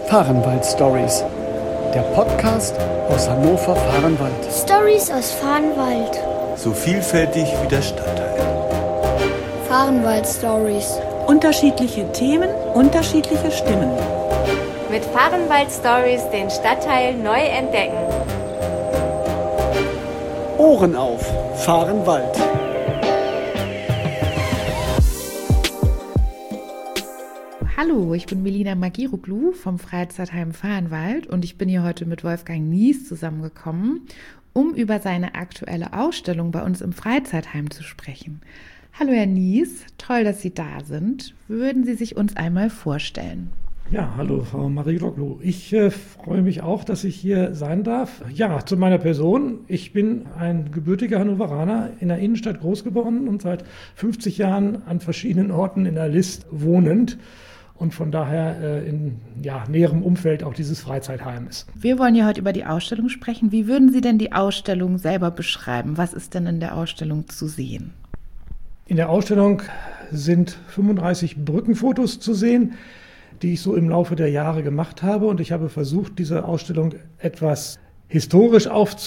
Fahrenwald Stories, der Podcast aus Hannover-Fahrenwald. Stories aus Fahrenwald. So vielfältig wie der Stadtteil. Fahrenwald Stories. Unterschiedliche Themen, unterschiedliche Stimmen. Mit Fahrenwald Stories den Stadtteil neu entdecken. Ohren auf, Fahrenwald. Hallo, ich bin Melina Magiroglu vom Freizeitheim Fahrenwald und ich bin hier heute mit Wolfgang Nies zusammengekommen, um über seine aktuelle Ausstellung bei uns im Freizeitheim zu sprechen. Hallo Herr Nies, toll, dass Sie da sind. Würden Sie sich uns einmal vorstellen? Ja, hallo Frau Magiroglu. Ich freue mich auch, dass ich hier sein darf. Ja, zu meiner Person. Ich bin ein gebürtiger Hannoveraner, in der Innenstadt groß geworden und seit 50 Jahren an verschiedenen Orten in der List wohnend. Und von daher in näherem Umfeld auch dieses Freizeitheimes. Wir wollen ja heute über die Ausstellung sprechen. Wie würden Sie denn die Ausstellung selber beschreiben? Was ist denn in der Ausstellung zu sehen? In der Ausstellung sind 35 Brückenfotos zu sehen, die ich so im Laufe der Jahre gemacht habe. Und ich habe versucht, diese Ausstellung etwas historisch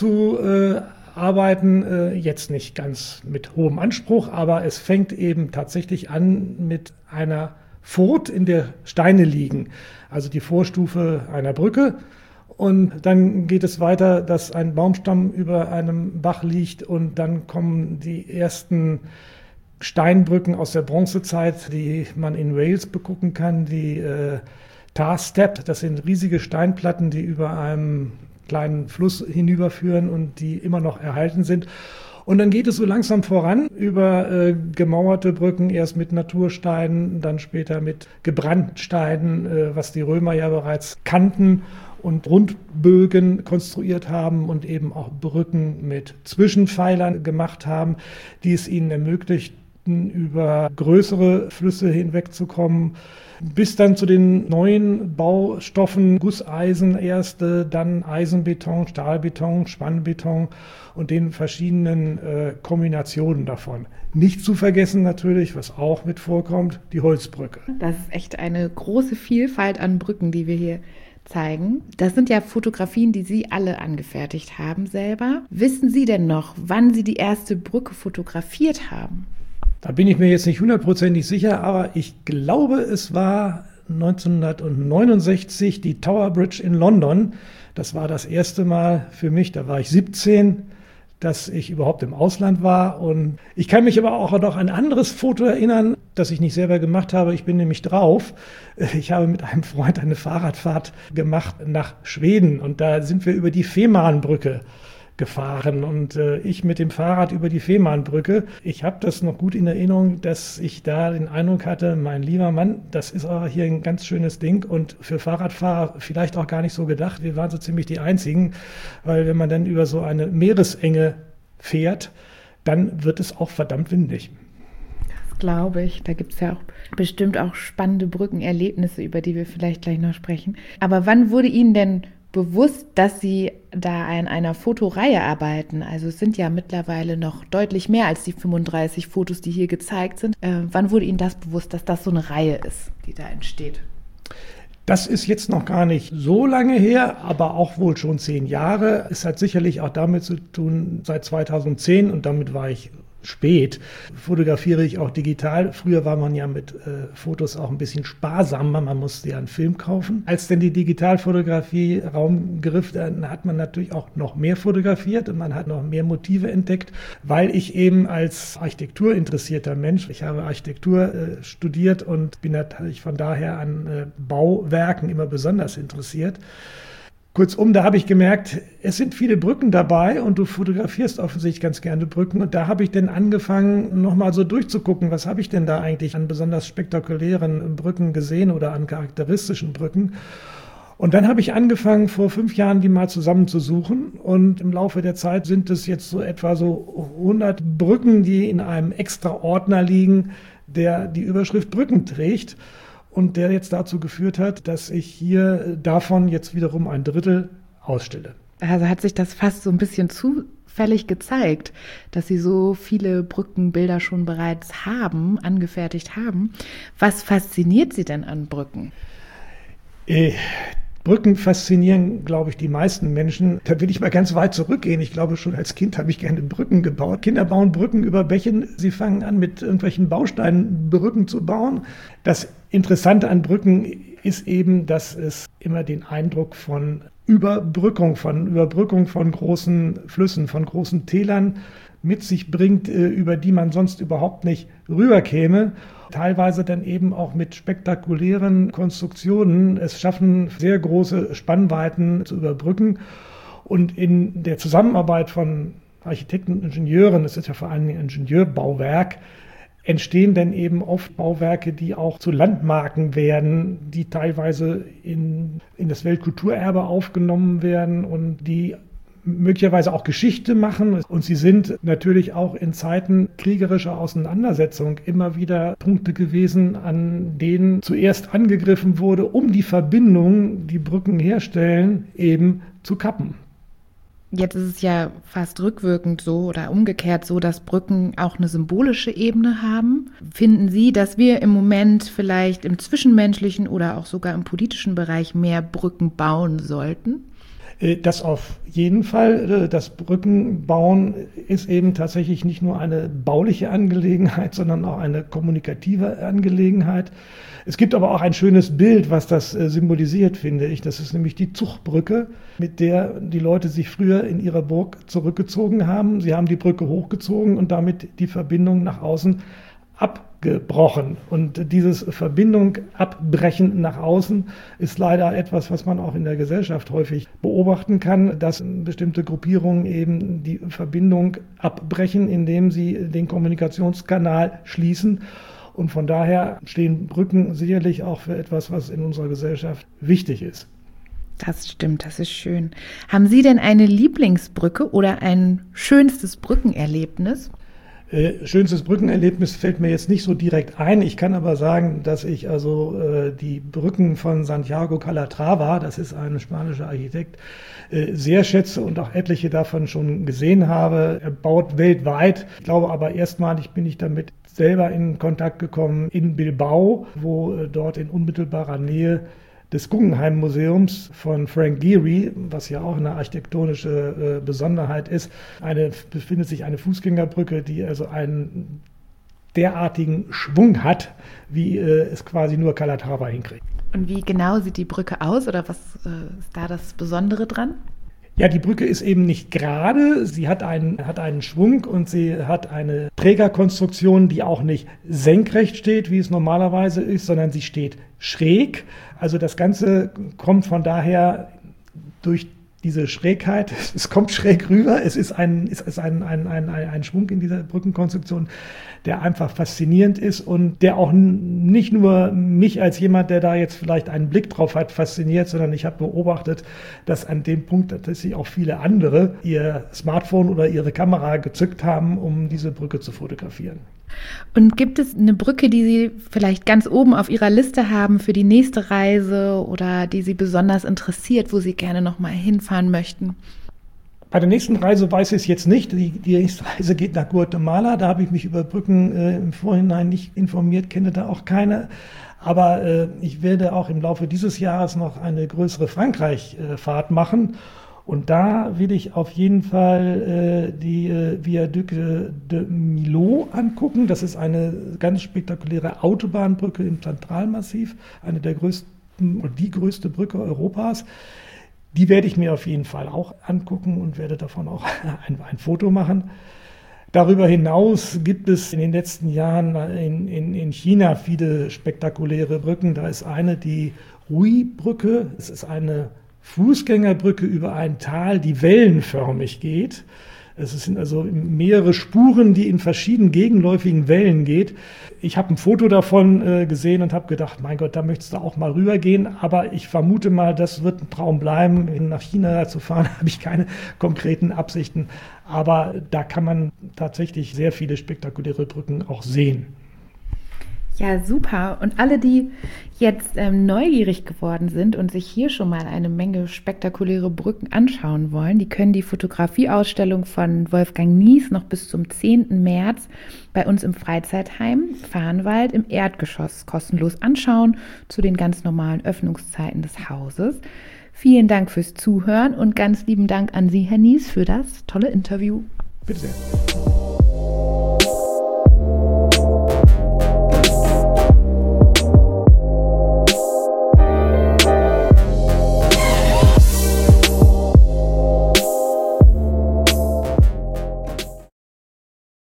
aufzuarbeiten. Jetzt nicht ganz mit hohem Anspruch, aber es fängt eben tatsächlich an mit einer Furt, in der Steine liegen, also die Vorstufe einer Brücke. Und dann geht es weiter, dass ein Baumstamm über einem Bach liegt und dann kommen die ersten Steinbrücken aus der Bronzezeit, die man in Wales begucken kann, die Tar Step. Das sind riesige Steinplatten, die über einem kleinen Fluss hinüberführen und die immer noch erhalten sind. Und dann geht es so langsam voran über gemauerte Brücken, erst mit Natursteinen, dann später mit Gebranntsteinen, was die Römer ja bereits kannten und Rundbögen konstruiert haben und eben auch Brücken mit Zwischenpfeilern gemacht haben, die es ihnen ermöglichten, über größere Flüsse hinwegzukommen, bis dann zu den neuen Baustoffen, Gusseisen erste, dann Eisenbeton, Stahlbeton, Spannbeton und den verschiedenen Kombinationen davon. Nicht zu vergessen natürlich, was auch mit vorkommt, die Holzbrücke. Das ist echt eine große Vielfalt an Brücken, die wir hier zeigen. Das sind ja Fotografien, die Sie alle angefertigt haben selber. Wissen Sie denn noch, wann Sie die erste Brücke fotografiert haben? Da bin ich mir jetzt nicht hundertprozentig sicher, aber ich glaube, es war 1969 die Tower Bridge in London. Das war das erste Mal für mich, da war ich 17, dass ich überhaupt im Ausland war. Und ich kann mich aber auch noch an ein anderes Foto erinnern, das ich nicht selber gemacht habe. Ich bin nämlich drauf. Ich habe mit einem Freund eine Fahrradfahrt gemacht nach Schweden und da sind wir über die Fehmarnbrücke gefahren und ich mit dem Fahrrad über die Fehmarnbrücke. Ich habe das noch gut in Erinnerung, dass ich da den Eindruck hatte, mein lieber Mann, das ist aber hier ein ganz schönes Ding und für Fahrradfahrer vielleicht auch gar nicht so gedacht. Wir waren so ziemlich die Einzigen, weil wenn man dann über so eine Meeresenge fährt, dann wird es auch verdammt windig. Das glaube ich. Da gibt es ja auch bestimmt auch spannende Brückenerlebnisse, über die wir vielleicht gleich noch sprechen. Aber wann wurde Ihnen denn bewusst, dass Sie da an einer Fotoreihe arbeiten? Also es sind ja mittlerweile noch deutlich mehr als die 35 Fotos, die hier gezeigt sind. Wann wurde Ihnen das bewusst, dass das so eine Reihe ist, die da entsteht? Das ist jetzt noch gar nicht so lange her, aber auch wohl schon 10 Jahre. Es hat sicherlich auch damit zu tun, seit 2010, und damit war ich spät, fotografiere ich auch digital. Früher war man ja mit Fotos auch ein bisschen sparsamer, man musste ja einen Film kaufen. Als denn die Digitalfotografie Raum griff, dann hat man natürlich auch noch mehr fotografiert und man hat noch mehr Motive entdeckt, weil ich eben als architekturinteressierter Mensch, ich habe Architektur studiert und bin natürlich von daher an Bauwerken immer besonders interessiert. Kurzum, da habe ich gemerkt, es sind viele Brücken dabei und du fotografierst offensichtlich ganz gerne Brücken. Und da habe ich dann angefangen, nochmal so durchzugucken, was habe ich denn da eigentlich an besonders spektakulären Brücken gesehen oder an charakteristischen Brücken. Und dann habe ich angefangen, vor 5 Jahren die mal zusammenzusuchen. Und im Laufe der Zeit sind es jetzt so etwa so 100 Brücken, die in einem extra Ordner liegen, der die Überschrift Brücken trägt. Und der jetzt dazu geführt hat, dass ich hier davon jetzt wiederum ein Drittel ausstelle. Also hat sich das fast so ein bisschen zufällig gezeigt, dass Sie so viele Brückenbilder schon bereits angefertigt haben. Was fasziniert Sie denn an Brücken? Brücken faszinieren, glaube ich, die meisten Menschen. Da will ich mal ganz weit zurückgehen. Ich glaube, schon als Kind habe ich gerne Brücken gebaut. Kinder bauen Brücken über Bächen. Sie fangen an, mit irgendwelchen Bausteinen Brücken zu bauen. Das Interessante an Brücken ist eben, dass es immer den Eindruck von Überbrückung von großen Flüssen, von großen Tälern mit sich bringt, über die man sonst überhaupt nicht rüberkäme. Teilweise dann eben auch mit spektakulären Konstruktionen es schaffen, sehr große Spannweiten zu überbrücken. Und in der Zusammenarbeit von Architekten und Ingenieuren, das ist ja vor allem ein Ingenieurbauwerk, entstehen dann eben oft Bauwerke, die auch zu Landmarken werden, die teilweise in das Weltkulturerbe aufgenommen werden und die möglicherweise auch Geschichte machen. Und sie sind natürlich auch in Zeiten kriegerischer Auseinandersetzung immer wieder Punkte gewesen, an denen zuerst angegriffen wurde, um die Verbindung, die Brücken herstellen, eben zu kappen. Jetzt ist es ja fast rückwirkend so oder umgekehrt so, dass Brücken auch eine symbolische Ebene haben. Finden Sie, dass wir im Moment vielleicht im zwischenmenschlichen oder auch sogar im politischen Bereich mehr Brücken bauen sollten? Das auf jeden Fall. Das Brückenbauen ist eben tatsächlich nicht nur eine bauliche Angelegenheit, sondern auch eine kommunikative Angelegenheit. Es gibt aber auch ein schönes Bild, was das symbolisiert, finde ich. Das ist nämlich die Zugbrücke, mit der die Leute sich früher in ihrer Burg zurückgezogen haben. Sie haben die Brücke hochgezogen und damit die Verbindung nach außen abgebrochen. Und dieses Verbindung abbrechen nach außen ist leider etwas, was man auch in der Gesellschaft häufig beobachten kann, dass bestimmte Gruppierungen eben die Verbindung abbrechen, indem sie den Kommunikationskanal schließen. Und von daher stehen Brücken sicherlich auch für etwas, was in unserer Gesellschaft wichtig ist. Das stimmt, das ist schön. Haben Sie denn eine Lieblingsbrücke oder ein schönstes Brückenerlebnis? Schönstes Brückenerlebnis fällt mir jetzt nicht so direkt ein. Ich kann aber sagen, dass ich die Brücken von Santiago Calatrava, das ist ein spanischer Architekt, sehr schätze und auch etliche davon schon gesehen habe. Er baut weltweit. Ich glaube aber erstmalig bin ich damit selber in Kontakt gekommen in Bilbao, wo dort in unmittelbarer Nähe des Guggenheim-Museums von Frank Gehry, was ja auch eine architektonische Besonderheit ist, befindet sich eine Fußgängerbrücke, die also einen derartigen Schwung hat, wie es quasi nur Calatrava hinkriegt. Und wie genau sieht die Brücke aus oder was ist da das Besondere dran? Ja, die Brücke ist eben nicht gerade, sie hat einen Schwung und sie hat eine Trägerkonstruktion, die auch nicht senkrecht steht, wie es normalerweise ist, sondern sie steht schräg. Also das Ganze kommt von daher durch diese Schrägheit, es kommt schräg rüber, es ist ein Schwung in dieser Brückenkonstruktion, der einfach faszinierend ist und der auch nicht nur mich als jemand, der da jetzt vielleicht einen Blick drauf hat, fasziniert, sondern ich habe beobachtet, dass an dem Punkt tatsächlich auch viele andere ihr Smartphone oder ihre Kamera gezückt haben, um diese Brücke zu fotografieren. Und gibt es eine Brücke, die Sie vielleicht ganz oben auf Ihrer Liste haben für die nächste Reise oder die Sie besonders interessiert, wo Sie gerne nochmal hinfahren möchten? Bei der nächsten Reise weiß ich es jetzt nicht. Die nächste Reise geht nach Guatemala. Da habe ich mich über Brücken im Vorhinein nicht informiert, kenne da auch keine. Aber ich werde auch im Laufe dieses Jahres noch eine größere Frankreich-Fahrt machen. Und da will ich auf jeden Fall die Viaduc de Millau angucken. Das ist eine ganz spektakuläre Autobahnbrücke im Zentralmassiv, eine der größten und die größte Brücke Europas. Die werde ich mir auf jeden Fall auch angucken und werde davon auch ein Foto machen. Darüber hinaus gibt es in den letzten Jahren in China viele spektakuläre Brücken. Da ist eine, die Rui-Brücke. Es ist eine Fußgängerbrücke über ein Tal, die wellenförmig geht. Es sind also mehrere Spuren, die in verschiedenen gegenläufigen Wellen geht. Ich habe ein Foto davon gesehen und habe gedacht, mein Gott, da möchtest du auch mal rübergehen. Aber ich vermute mal, das wird ein Traum bleiben. Nach China zu fahren, habe ich keine konkreten Absichten. Aber da kann man tatsächlich sehr viele spektakuläre Brücken auch sehen. Ja, super. Und alle, die jetzt neugierig geworden sind und sich hier schon mal eine Menge spektakuläre Brücken anschauen wollen, die können die Fotografieausstellung von Wolfgang Nies noch bis zum 10. März bei uns im Freizeitheim Farnwald im Erdgeschoss kostenlos anschauen zu den ganz normalen Öffnungszeiten des Hauses. Vielen Dank fürs Zuhören und ganz lieben Dank an Sie, Herr Nies, für das tolle Interview. Bitte sehr.